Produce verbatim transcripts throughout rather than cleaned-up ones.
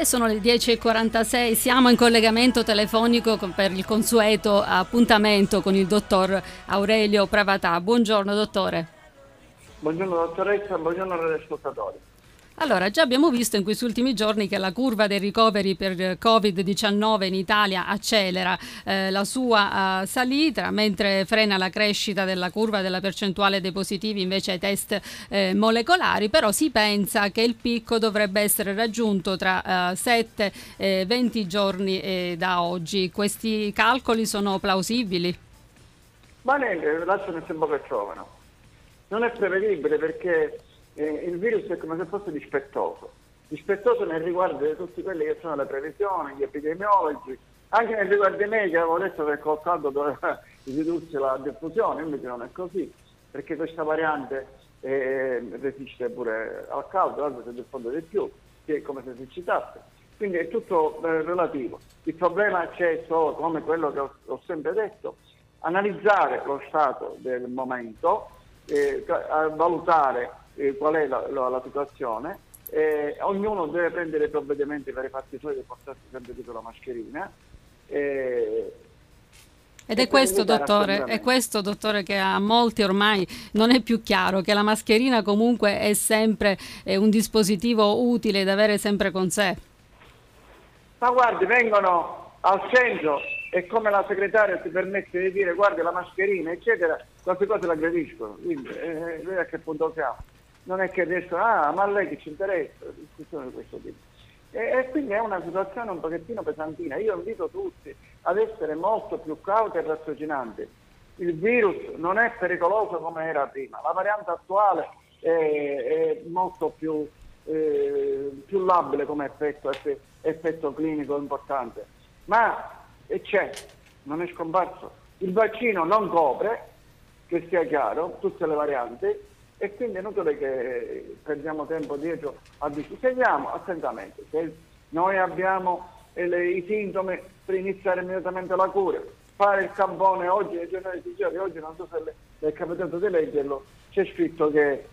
E sono le dieci e quarantasei, siamo in collegamento telefonico con, per il consueto appuntamento con il dottor Aurelio Pravatà. Buongiorno dottore. Buongiorno dottoressa, buongiorno agli ascoltatori. Allora, già abbiamo visto in questi ultimi giorni che la curva dei ricoveri per covid diciannove in Italia accelera eh, la sua uh, salita, mentre frena la crescita della curva della percentuale dei positivi invece ai test eh, molecolari, però si pensa che il picco dovrebbe essere raggiunto tra uh, sette e venti giorni eh, da oggi. Questi calcoli sono plausibili? Ma niente, lasciano il tempo che trovano. Non è prevedibile perché Eh, il virus è come se fosse dispettoso, dispettoso nel riguardo di tutti quelli che sono le previsioni, gli epidemiologi, anche nel riguardo dei me che avevo detto che col caldo doveva ridursi la diffusione, invece non è così, perché questa variante eh, resiste pure al caldo, l'altro si diffonde di più, che è come se si eccitasse, quindi è tutto eh, relativo. Il problema c'è solo, come quello che ho, ho sempre detto, analizzare lo stato del momento, eh, valutare Eh, qual è la, la, la situazione, eh, ognuno deve prendere i provvedimenti per i fatti suoi di portarsi sempre dietro la mascherina. Eh, Ed è questo, dottore, è questo, dottore, che a molti ormai non è più chiaro, che la mascherina comunque è sempre eh, un dispositivo utile da avere sempre con sé. Ma guardi, vengono al centro e come la segretaria si permette di dire guardi la mascherina, eccetera, queste cose la aggrediscono. Quindi eh, vedi a che punto siamo. Non è che adesso, ah, ma a lei che ci interessa, discussione di questo tipo. E, e quindi è una situazione un pochettino pesantina. Io invito tutti ad essere molto più cauti e raziocinanti. Il virus non è pericoloso come era prima, la variante attuale è, è molto più, eh, più labile come effetto, effetto clinico importante, ma c'è, non è scomparso. Il vaccino non copre, che sia chiaro, tutte le varianti, e quindi è inutile che perdiamo tempo dietro a discutere. Seguiamo attentamente. Se noi abbiamo eh, le, i sintomi per iniziare immediatamente la cura, fare il tampone oggi, nei giornali di giorni, oggi non so se le, le è capitato di leggerlo, c'è scritto che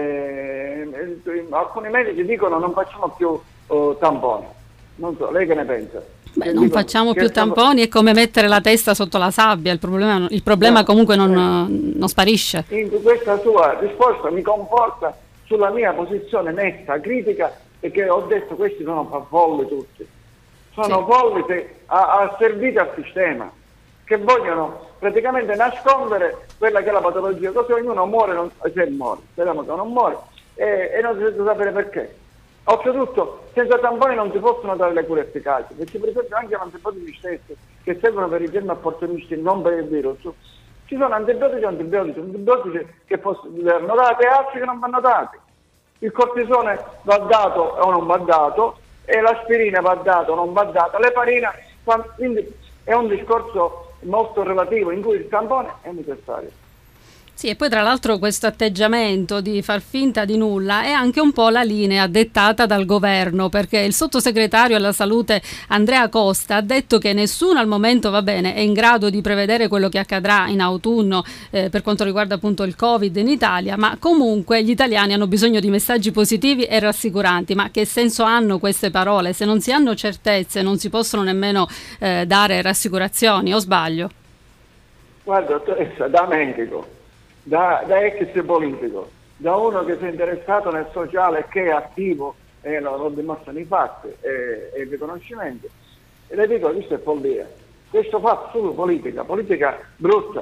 eh, alcuni medici dicono non facciamo più oh, tamponi. Non so, lei che ne pensa? Beh, non facciamo più tamponi, è come mettere la testa sotto la sabbia, il problema, il problema comunque non, non sparisce. In questa sua risposta mi conforta sulla mia posizione netta, critica, perché ho detto questi sono folli tutti, sono sì. folli se, a, a serviti al sistema, che vogliono praticamente nascondere quella che è la patologia, così ognuno muore, non, se muore, speriamo che non muore, e, e non si deve sapere perché. Oltretutto, senza tamponi non si possono dare le cure efficaci, perché per esempio anche gli antibiotici stessi, che servono per i germi opportunisti, non per il virus, ci sono antibiotici e antibiotici, antibiotici che vanno dati e altri che non vanno dati. Il cortisone va dato o non va dato, e l'aspirina va dato o non va data, l'eparina, quindi è un discorso molto relativo in cui il tampone è necessario. Sì, e poi tra l'altro questo atteggiamento di far finta di nulla è anche un po' la linea dettata dal governo, perché il sottosegretario alla salute Andrea Costa ha detto che nessuno al momento, va bene, è in grado di prevedere quello che accadrà in autunno eh, per quanto riguarda appunto il Covid in Italia, ma comunque gli italiani hanno bisogno di messaggi positivi e rassicuranti. Ma che senso hanno queste parole? Se non si hanno certezze non si possono nemmeno eh, dare rassicurazioni, o sbaglio? Guarda, dottoressa, da medico, Da, da ex politico, da uno che si è interessato nel sociale, che è attivo, e lo, lo dimostrano i fatti e, e il riconoscimento, e le dico, questo è follia, questo fa solo politica, politica brutta,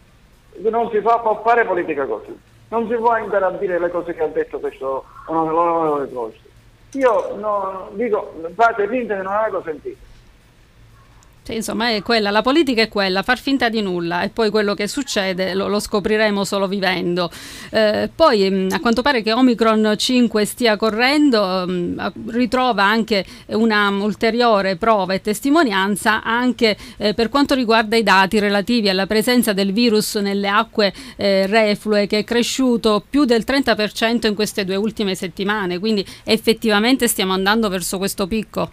non si fa, può fare politica così, non si può andare a dire le cose che ha detto questo onorevole Costa. Io no, dico, fate finta di non averlo sentito. Sì, insomma è quella, la politica è quella, far finta di nulla, e poi quello che succede lo, lo scopriremo solo vivendo. Eh, poi a quanto pare che Omicron cinque stia correndo, mh, ritrova anche una ulteriore prova e testimonianza anche eh, per quanto riguarda i dati relativi alla presenza del virus nelle acque eh, reflue, che è cresciuto più del trenta per cento in queste due ultime settimane, quindi effettivamente stiamo andando verso questo picco.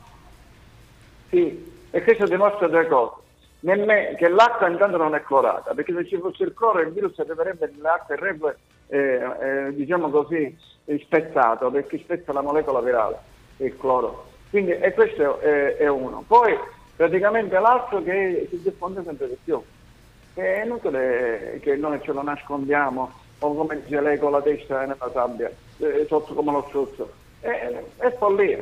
Sì. E questo dimostra due cose, Nemme, che l'acqua intanto non è clorata, perché se ci fosse il cloro il virus arriverebbe nelle acque reflue, eh, eh, diciamo così, spezzato, perché spezza la molecola virale, il cloro. Quindi e questo è, è uno. Poi praticamente l'altro che si diffonde sempre di più. È inutile che noi ce lo nascondiamo o come dice lei con la testa nella sabbia, eh, sotto come lo struzzo. È, è follia,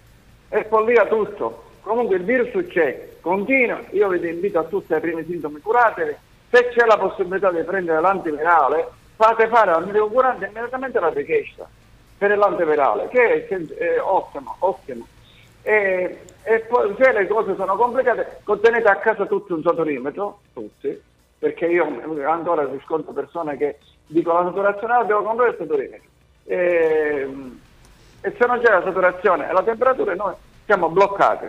è follia tutto. Comunque il virus c'è, continua, io vi invito a tutti ai primi sintomi, curatevi, se c'è la possibilità di prendere l'antivirale, fate fare al medico curante immediatamente la richiesta per l'antivirale, che è, è ottimo, ottimo. E, e poi se le cose sono complicate, tenete a casa tutti un saturimetro, tutti, perché io ancora riscontro persone che dicono la saturazione, ah, devo comprare il saturimetro. E, e se non c'è la saturazione e la temperatura, noi siamo bloccati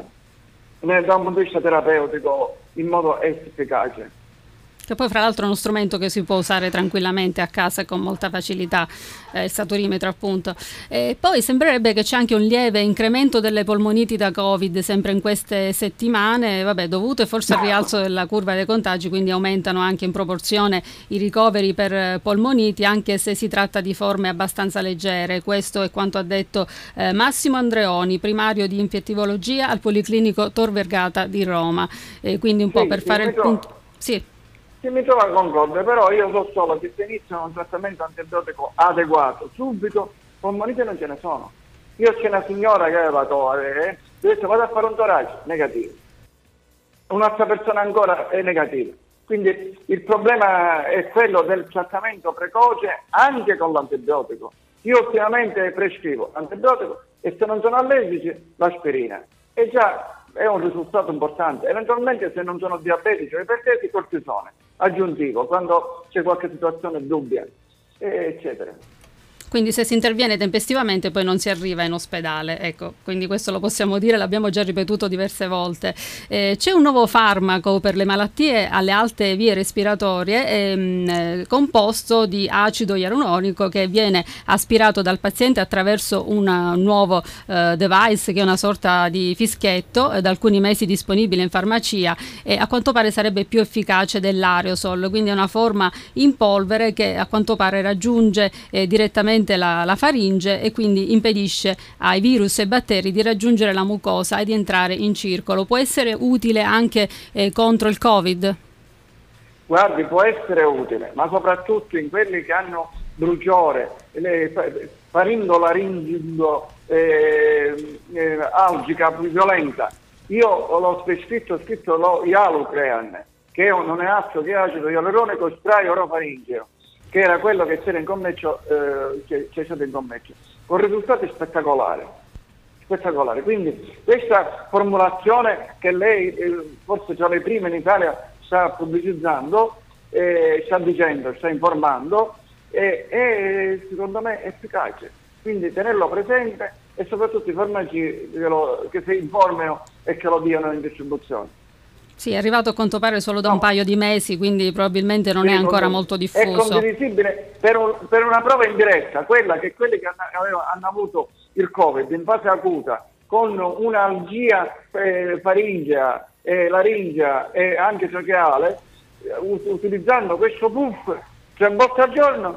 da un punto di vista terapeutico in modo efficace. Che poi fra l'altro è uno strumento che si può usare tranquillamente a casa con molta facilità, eh, il saturimetro appunto. E poi sembrerebbe che c'è anche un lieve incremento delle polmoniti da Covid sempre in queste settimane, vabbè, dovute forse al rialzo della curva dei contagi, quindi aumentano anche in proporzione i ricoveri per polmoniti, anche se si tratta di forme abbastanza leggere. Questo è quanto ha detto eh, Massimo Andreoni, primario di infettivologia al Policlinico Tor Vergata di Roma. E quindi un sì, po' per fare il punto... Sì. Si mi trova concorde, però io so solo che se iniziano un trattamento antibiotico adeguato subito, polmonite non ce ne sono. Io c'è una signora che aveva Covid, ho detto vado a fare un torace, negativo. Un'altra persona ancora è negativa. Quindi il problema è quello del trattamento precoce anche con l'antibiotico. Io ultimamente prescrivo l'antibiotico e se non sono allergici l'aspirina. E già è un risultato importante. Eventualmente se non sono diabetici o ipertensi, cortisone aggiuntivo quando c'è qualche situazione dubbia, eccetera. Quindi se si interviene tempestivamente poi non si arriva in ospedale, ecco, quindi questo lo possiamo dire, l'abbiamo già ripetuto diverse volte. Eh, c'è un nuovo farmaco per le malattie alle alte vie respiratorie ehm, composto di acido ialuronico che viene aspirato dal paziente attraverso un nuovo eh, device che è una sorta di fischietto, eh, da alcuni mesi disponibile in farmacia e a quanto pare sarebbe più efficace dell'aerosol, quindi è una forma in polvere che a quanto pare raggiunge eh, direttamente La, la faringe e quindi impedisce ai virus e batteri di raggiungere la mucosa e di entrare in circolo. Può essere utile anche eh, contro il Covid? Guardi, può essere utile, ma soprattutto in quelli che hanno bruciore, faringolaringo, eh, eh, algica più violenta. Io l'ho prescritto, ho scritto lo Ialocrean, che non è altro che acido ialuronico straorofaringeo, che era quello che c'era in commercio, eh, che c'è stato in commercio, con risultati spettacolari. spettacolari. Quindi questa formulazione che lei eh, forse tra le prime in Italia sta pubblicizzando, eh, sta dicendo, sta informando, eh, è secondo me efficace. Quindi tenerlo presente e soprattutto i farmaci che, lo, che si informano e che lo diano in distribuzione. Sì, è arrivato a quanto pare solo da no. un paio di mesi, quindi probabilmente non sì, è ancora molto diffuso. È condivisibile per, un, per una prova indiretta, quella che quelli che hanno, aveva, hanno avuto il Covid in fase acuta, con un'algia eh, faringea, eh, laringea e anche tracheale, eh, utilizzando questo puff tre volte al giorno,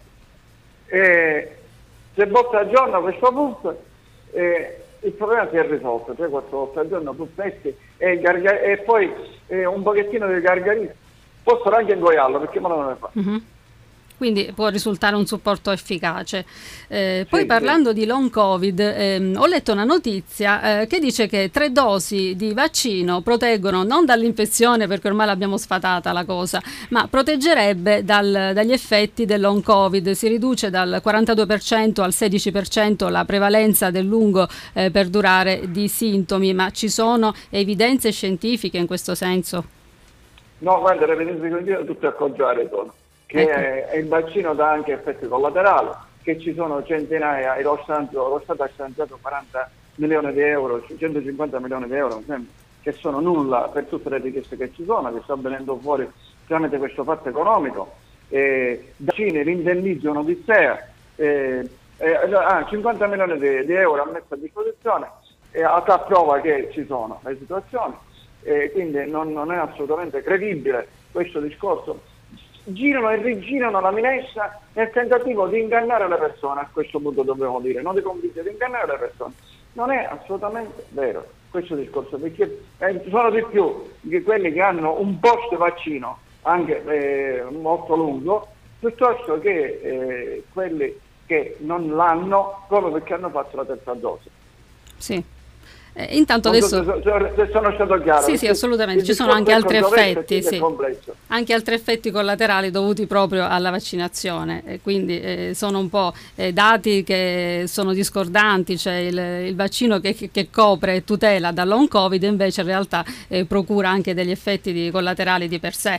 eh, tre volte al giorno questo puff, eh, il problema si è risolto, tre quattro volte al giorno, puffetti e, gargar- e poi eh, un pochettino di gargarino, possono anche ingoiarlo perché me lo non ne fa. Mm-hmm. Quindi può risultare un supporto efficace. Eh, poi sì, parlando sì. di long covid, ehm, ho letto una notizia eh, che dice che tre dosi di vaccino proteggono non dall'infezione, perché ormai l'abbiamo sfatata la cosa, ma proteggerebbe dal, dagli effetti del long covid. Si riduce dal quarantadue per cento al sedici per cento la prevalenza del lungo eh, perdurare di sintomi, ma ci sono evidenze scientifiche in questo senso? No, guarda, le evidenze scientifiche tutte al contrario sono. Che ecco. è, è il vaccino dà anche effetti collaterali, che ci sono centinaia, e lo Stato, lo Stato ha stanziato quaranta milioni di euro, centocinquanta milioni di euro, che sono nulla per tutte le richieste che ci sono, che sta venendo fuori tramite questo fatto economico. Eh, vaccini, l'indennizzo, un'odissea, eh, eh, ah, cinquanta milioni di, di euro ha messo a disposizione, e a tal prova che ci sono le situazioni, eh, quindi non, non è assolutamente credibile questo discorso. Girano e rigirano la minestra nel tentativo di ingannare le persone, a questo punto dobbiamo dire, non di convincere, di ingannare le persone. Non è assolutamente vero questo discorso, perché eh, sono di più di quelli che hanno un post vaccino anche eh, molto lungo, piuttosto che eh, quelli che non l'hanno proprio perché hanno fatto la terza dose. Sì. Eh, intanto non adesso so se, se sono stato chiaro. sì, sì, assolutamente, ci sono anche altri effetti, sì. Complesso. Anche altri effetti collaterali dovuti proprio alla vaccinazione, e quindi eh, sono un po' eh, dati che sono discordanti, cioè il, il vaccino che, che copre e tutela dal long covid invece in realtà eh, procura anche degli effetti di collaterali di per sé.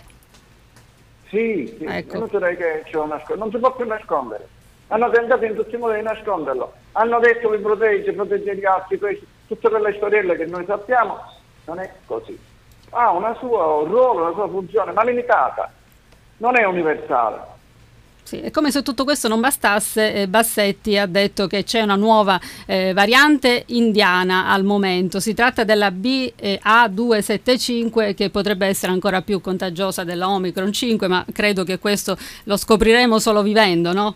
Sì, sì, ecco. non, che c'è una, non si può più nascondere. Hanno tentato in tutti i modi di nasconderlo. Hanno detto che protegge, protegge gli altri, tutte quelle storielle che noi sappiamo. Non è così. Ha una sua un ruolo, una sua funzione, ma limitata. Non è universale. Sì, è come se tutto questo non bastasse, eh, Bassetti ha detto che c'è una nuova eh, variante indiana al momento. Si tratta della B A due sette cinque che potrebbe essere ancora più contagiosa della Omicron cinque, ma credo che questo lo scopriremo solo vivendo, no?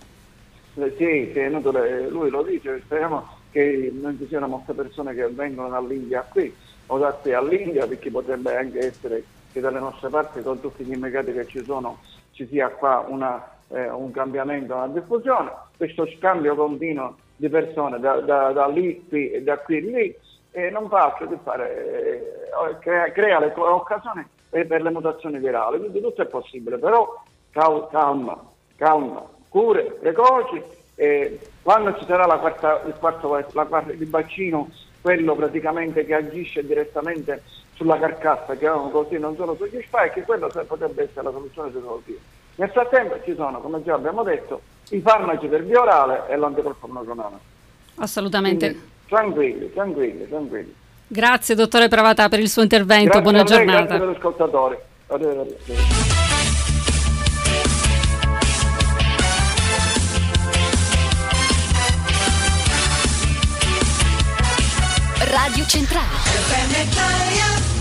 Sì, sì, lui lo dice, speriamo che non ci siano molte persone che vengono dall'India qui o da qui all'India, perché potrebbe anche essere che dalle nostre parti con tutti gli immigrati che ci sono ci sia qua una, eh, un cambiamento, una diffusione, questo scambio continuo di persone da, da, da lì qui e da qui lì e non fa altro che fare, eh, crea, crea le occasioni per le mutazioni virali, quindi tutto è possibile, però calma, calma. Cure precoci, eh, quando ci sarà la quarta, il quarto la quarta, il vaccino, quello praticamente che agisce direttamente sulla carcassa, chiamiamo così, non solo sugli spike, quello potrebbe essere la soluzione definitiva. Nel frattempo ci sono, come già abbiamo detto, i farmaci per via orale e l'anticorpo monoclonale. Assolutamente. Quindi, tranquilli, tranquilli, tranquilli. Grazie dottore Pravata per il suo intervento, grazie buona a lei, giornata. Grazie agli ascoltatori. Arrivederci. Radio Centrale.